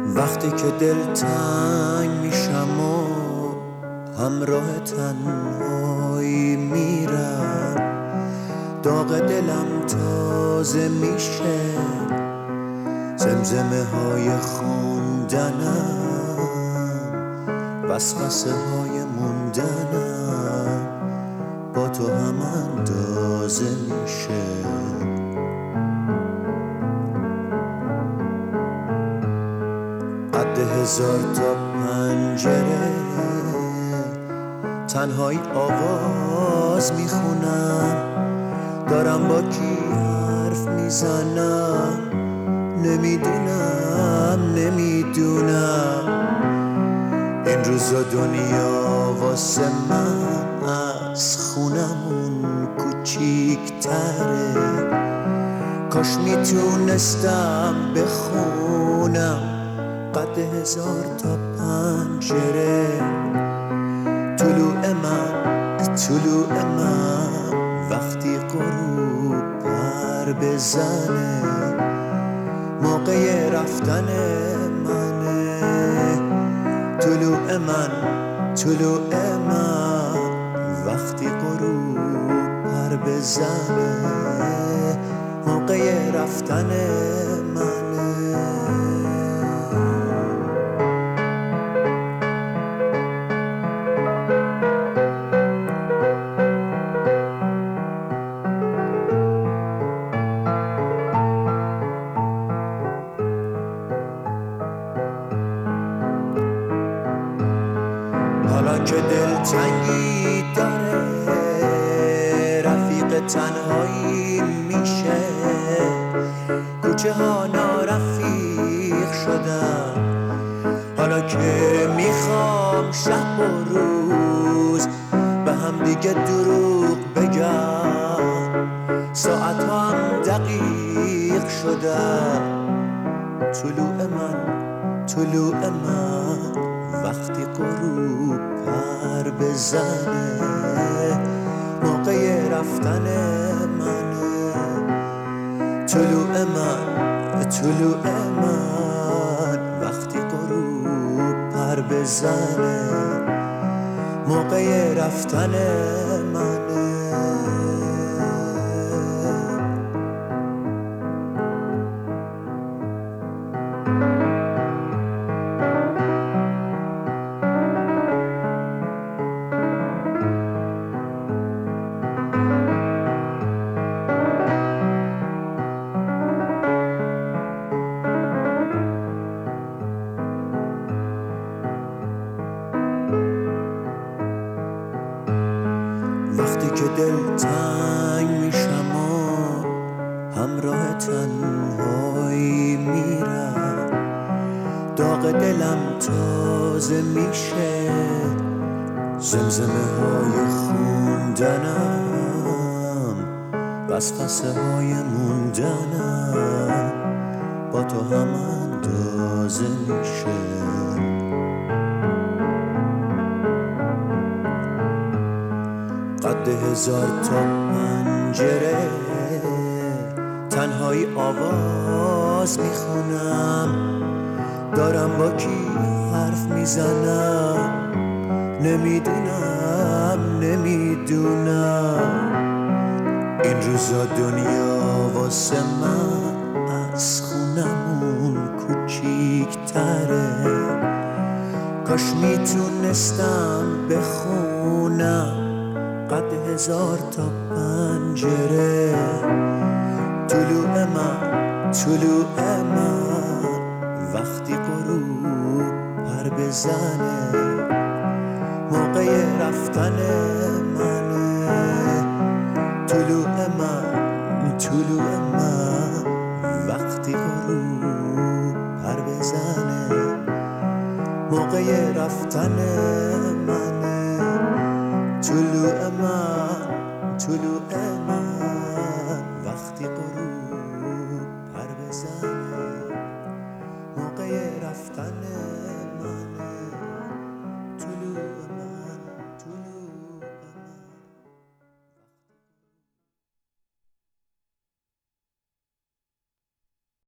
وقتی که دلتنگ میشم و همراه تنهایی میرم، داغ دلم تازه میشه، زمزمه های خوندنم، وسوسه های موندنم با تو هم اندازه میشه. قد هزار تا پنجره تنهایی آواز میخونم، دارم با کی حرف میزنم، نمیدونم این روزا دنیا واسه من از خونمون کوچیک‌تره. کاش میتونستم بخونم قد هزار تا پنجره. طلوع من وقتی غروب پر بزنه، موقع رفتن منه. طلوع من وقتی غروب پر بزنه، موقع رفتن منه. حالا که دلتنگی داره، رفیق تنهایی میشه، کوچه ها نارفیق شدن. حالا که میخوام شب و روز به هم دیگه دروغ بگم، ساعت ها هم دقیق شدن. طلوع من وقتی غروب پر بزنه، موقع رفتن منه. طلوع من وقتی غروب پر بزنه، موقع رفتن منه. وقتی که دلتنگ میشم و همراه تنهایی میرم، داغ دلم تازه میشه، زمزمه های خوندنم، وسوسه های موندنم با تو هم اندازه میشه. قد هزار تا پنجره تنهایی آواز میخونم، دارم با کی حرف میزنم، نمیدونم این روزا دنیا واسه من از خونمون کوچیک‌تره. کاش میتونستم بخونم قد هزار تا پنجره. طلوع من وقتی غروب پر بزنه، موقع رفتن منه. طلوع من وقتی غروب پر بزنه، موقع رفتن منه. طلوع من